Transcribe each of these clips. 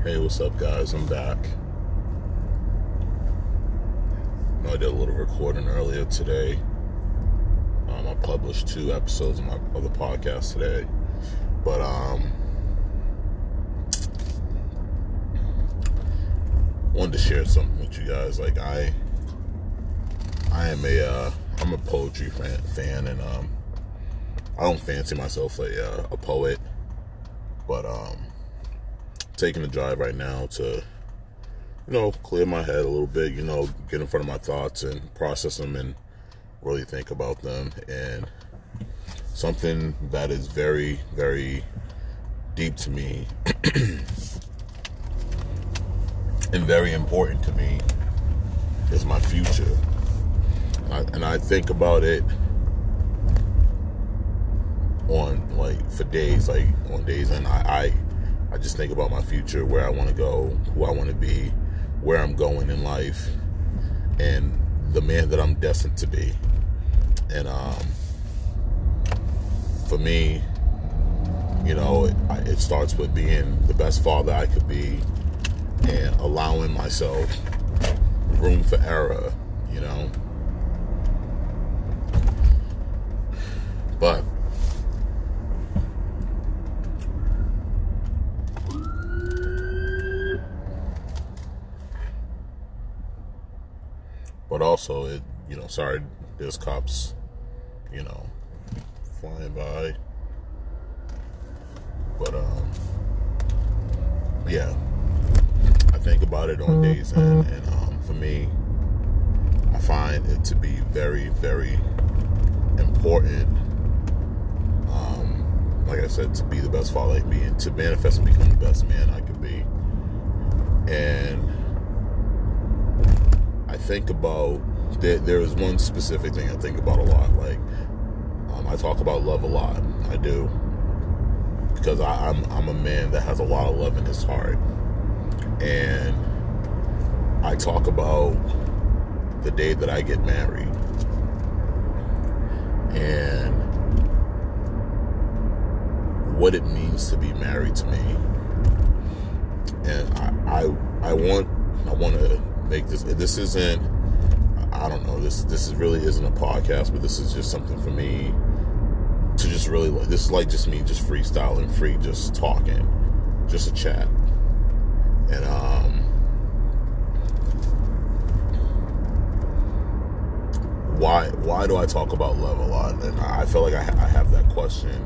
Hey, what's up, guys? I'm back. I did a little recording earlier today. I published 2 episodes of the podcast today, but wanted to share something with you guys. Like I'm a poetry fan, and I don't fancy myself a poet, but taking a drive right now to, clear my head a little bit, get in front of my thoughts and process them and really think about them. And something that is very, very deep to me and very important to me is my future. And I think about it for days, on days, and I just think about my future, where I want to go, who I want to be, where I'm going in life, and the man that I'm destined to be. And for me, it starts with being the best father I could be and allowing myself room for error, But also, sorry, there's cops, flying by. But, yeah, I think about it on days end, and for me, I find it to be very, very important, like I said, to be the best father I can be, and to manifest and become the best man I can be. And I think about, there is one specific thing I think about a lot. I talk about love a lot. I do. Because I'm a man that has a lot of love in his heart. And I talk about the day that I get married. And what it means to be married to me. And I want to make this isn't, I don't know, this really isn't a podcast, but this is just something for me to just really, this is just me just freestyling, just talking, just a chat. And why do I talk about love a lot? And I feel like I have that question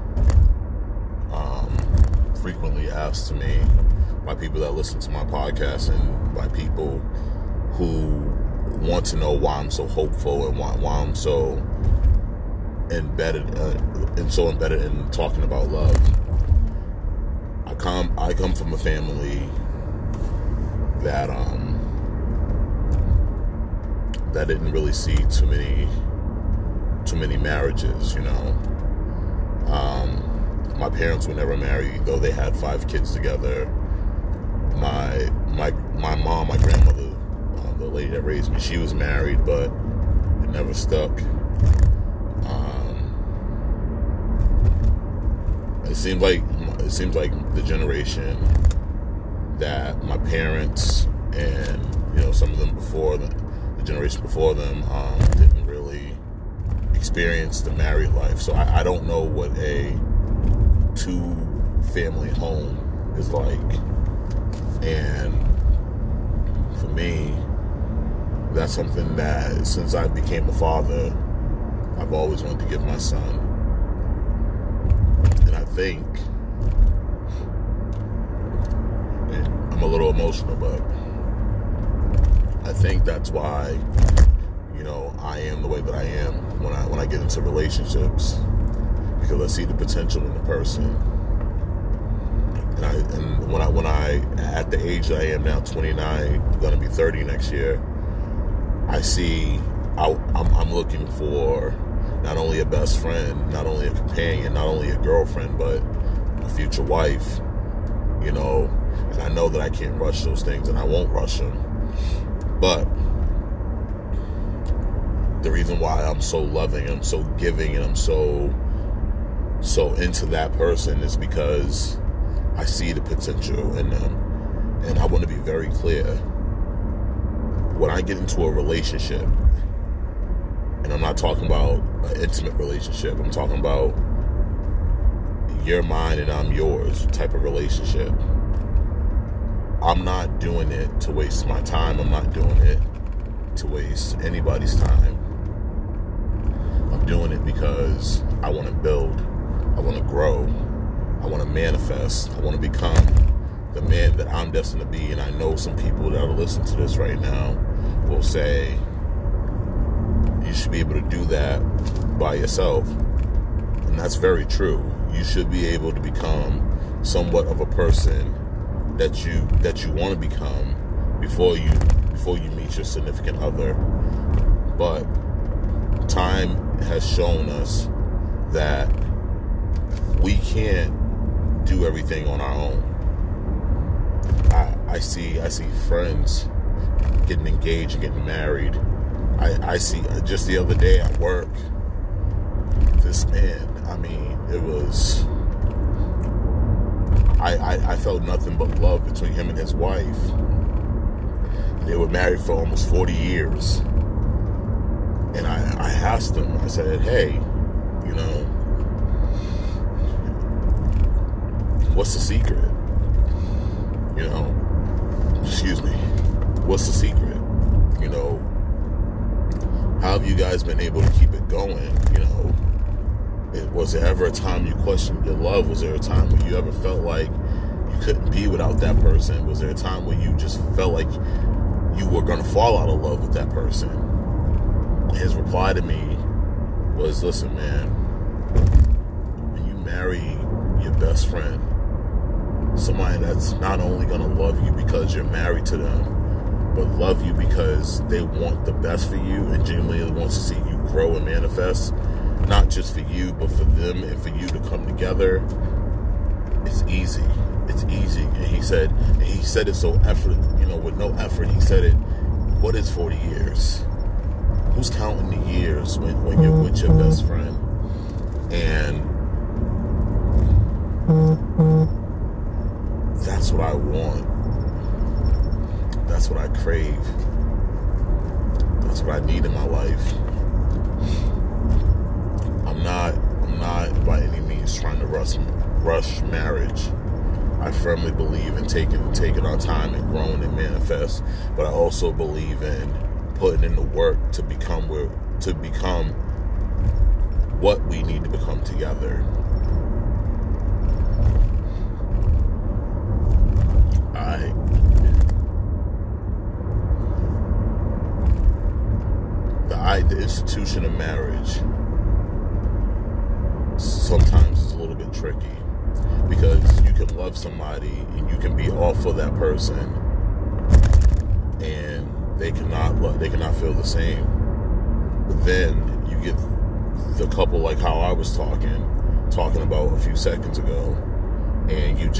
frequently asked to me by people that listen to my podcast, and by people who want to know why I'm so hopeful and why I'm so embedded in talking about love. I come from a family that that didn't really see too many marriages. My parents were never married, though they had 5 kids together. My mom, my grandmother, the lady that raised me, she was married, but it never stuck. It seems like the generation that my parents and some of them before the generation before them didn't really experience the married life. So I don't know what a 2-family home is like. And for me, that's something that, since I became a father, I've always wanted to give my son. And I think, I'm a little emotional, but I think that's why, I am the way that I am when I get into relationships, because I see the potential in the person. And when I at the age that I am now, 29, going to be 30 next year, I see I'm looking for not only a best friend, not only a companion, not only a girlfriend, but a future wife. And I know that I can't rush those things, and I won't rush them. But the reason why I'm so loving, I'm so giving, and I'm so into that person is because I see the potential in them. And I want to be very clear. When I get into a relationship, and I'm not talking about an intimate relationship, I'm talking about you're mine and I'm yours type of relationship, I'm not doing it to waste my time. I'm not doing it to waste anybody's time. I'm doing it because I want to build, I want to grow, I want to manifest, I want to become the man that I'm destined to be. And I know some people that are listening to this right now will say, you should be able to do that by yourself. And that's very true. You should be able to become somewhat of a person that you want to become before you meet your significant other. But time has shown us that we can't do everything on our own. I see friends getting engaged and getting married. I see just the other day at work, this man, I mean, it was, I felt nothing but love between him and his wife. They were married for almost 40 years. And I asked him, I said, hey, you know, what's the secret? You know, excuse me, what's the secret? You know, how have you guys been able to keep it going? You know, was there ever a time you questioned your love? Was there a time where you ever felt like you couldn't be without that person? Was there a time where you just felt like you were going to fall out of love with that person? His reply to me was, listen, man, when you marry your best friend, somebody that's not only going to love you because you're married to them, but love you because they want the best for you and genuinely wants to see you grow and manifest, not just for you, but for them and for you to come together, it's easy. It's easy. And he said it so with no effort. He said it, what is 40 years? Who's counting the years when you're with your best friend? And that's what I want. That's what I crave. That's what I need in my life. I'm not by any means trying to rush marriage. I firmly believe in taking our time and growing and manifest, but I also believe in putting in the work to become what we need to become together. The institution of marriage sometimes is a little bit tricky, because you can love somebody and you can be all for that person, and they cannot feel the same. But then you get the couple like how I was talking about a few seconds ago, and you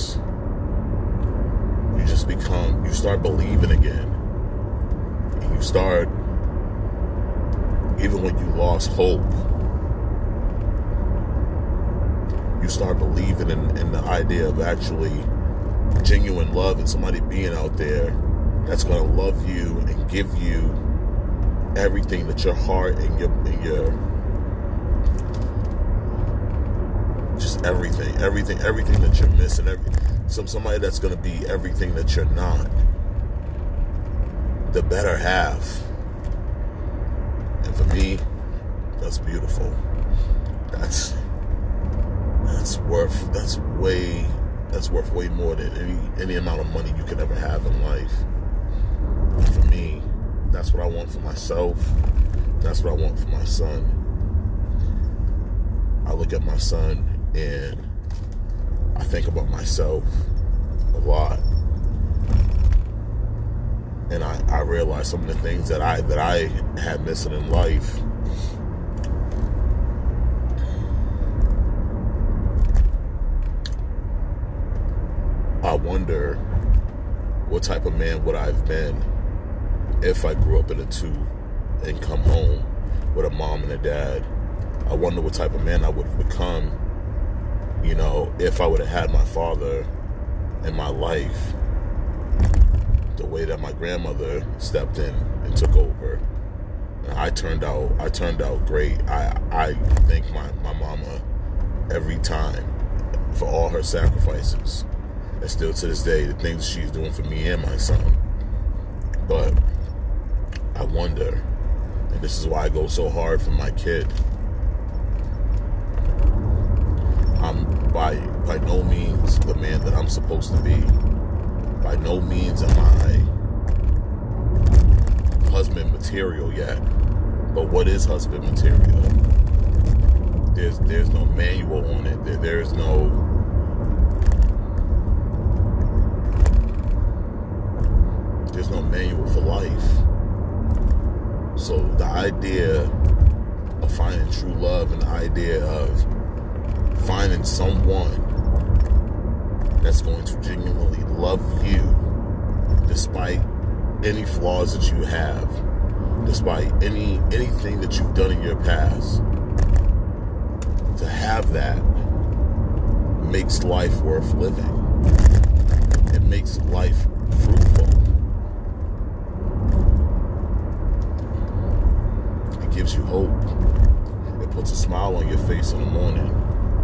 start believing again, and you start, even when you lost hope, you start believing in the idea of actually genuine love and somebody being out there that's going to love you and give you everything that your heart and your just everything that you're missing, somebody that's going to be everything that you're not, the better half. And for me, that's beautiful. That's worth way more than any amount of money you could ever have in life. And for me, that's what I want for myself. That's what I want for my son. I look at my son and I think about myself a lot. And I realize some of the things that I had missing in life. I wonder what type of man would I have been if I grew up in a two-income home with a mom and a dad. I wonder what type of man I would have become, if I would have had my father in my life. the way that my grandmother stepped in and took over. And I turned out great. I thank my mama every time for all her sacrifices. And still to this day, the things she's doing for me and my son. But I wonder, and this is why I go so hard for my kid. I'm by no means the man that I'm supposed to be. By no means am I husband material yet. But what is husband material? There's no manual on it. There's no manual for life. So the idea of finding true love and the idea of finding someone that's going to genuinely love you despite any flaws that you have, despite anything that you've done in your past, to have that makes life worth living. It makes life fruitful. It gives you hope. It puts a smile on your face in the morning.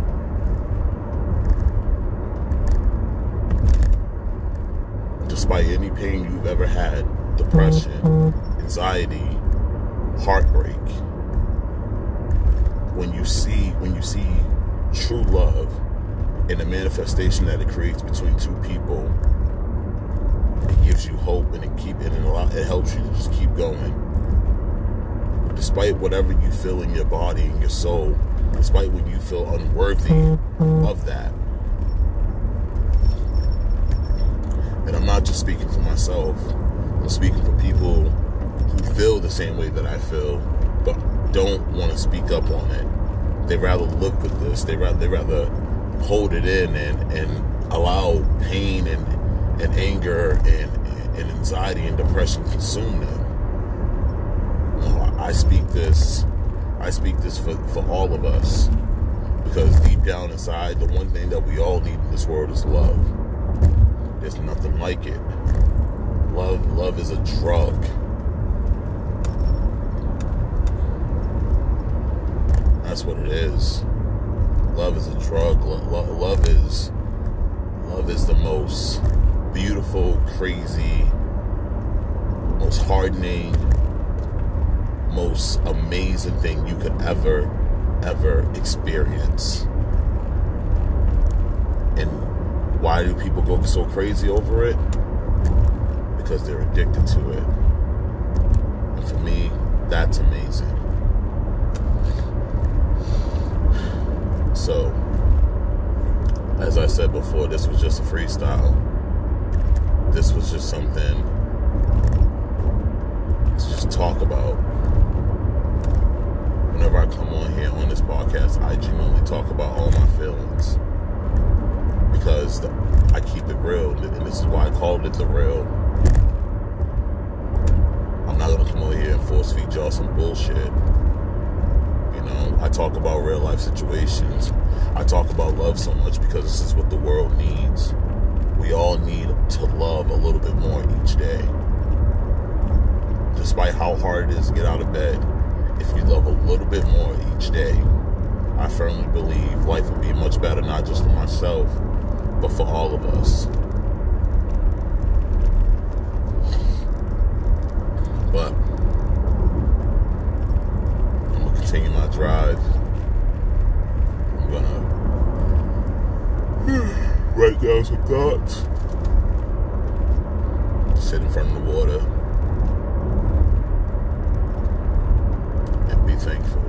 Despite any pain you've ever had, depression, anxiety, heartbreak, when you see true love and the manifestation that it creates between two people, it gives you hope, and it helps you to just keep going. Despite whatever you feel in your body and your soul, despite when you feel unworthy of that. And I'm not just speaking for myself. I'm speaking for people who feel the same way that I feel, but don't want to speak up on it. They rather live with this. They rather hold it in and allow pain and anger and anxiety and depression consume them. No, I speak this for all of us, because deep down inside, the one thing that we all need in this world is love. There's nothing like it. Love is a drug. That's what it is. Love is a drug. Love is the most beautiful, crazy, most hardening, most amazing thing you could ever experience. And why do people go so crazy over it? Because they're addicted to it. And for me, that's amazing. So, as I said before, this was just a freestyle. This was just something to just talk about. Whenever I come on here on this podcast, I genuinely talk about all my feelings. Because I keep it real, and this is why I called it The Real. I'm not going to come over here and force feed y'all some bullshit. You know, I talk about real life situations. I talk about love so much because this is what the world needs. We all need to love a little bit more each day. Despite how hard it is to get out of bed, if you love a little bit more each day, I firmly believe life would be much better, not just for myself, but for all of us. But I'm going to continue my drive. I'm going to write down some thoughts. Sit in front of the water and be thankful.